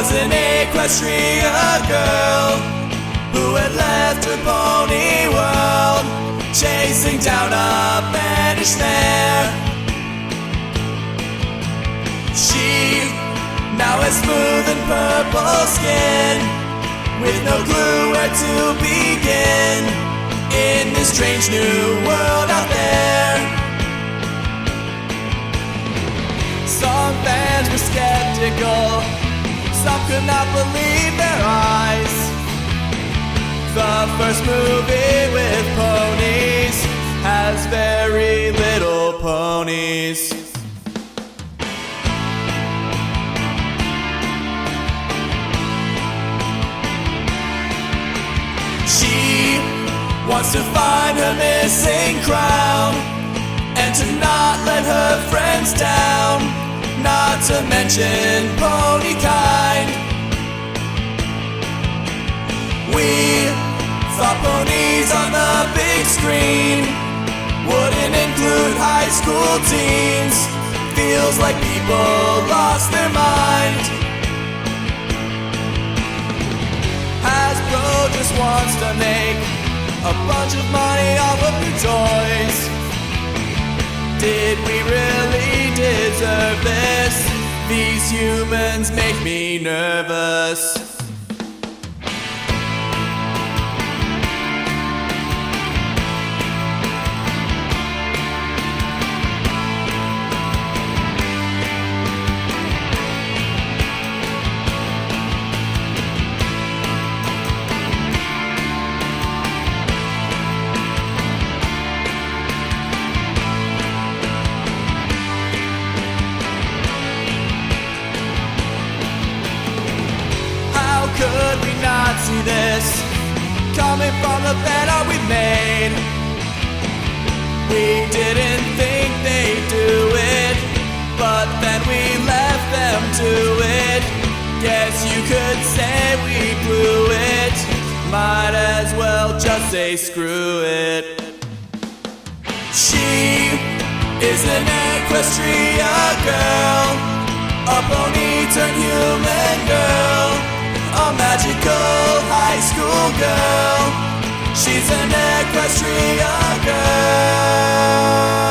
was an Equestria girl who had left her pony world, chasing down a banished mare. She now has smooth and purple skin, with no clue where to begin in this strange new world out there. Some fans were skeptical, some could not believe their eyes. The first movie with ponies has very little ponies. She wants to find her missing crown, and to not let her friends down, not to mention pony kind. We thought ponies on the big screen wouldn't include high school teens. Feels like people lost their mind. Hasbro just wants to make a bunch of money off of new toys. Did we really deserve this? These humans make me nervous. Could we not see this coming from the banner we made? We didn't think they'd do it, but then we left them to it. Guess you could say we blew it. Might as well just say screw it. She is an Equestria girl, a pony turned human girl, a magical high school girl. She's an Equestria girl.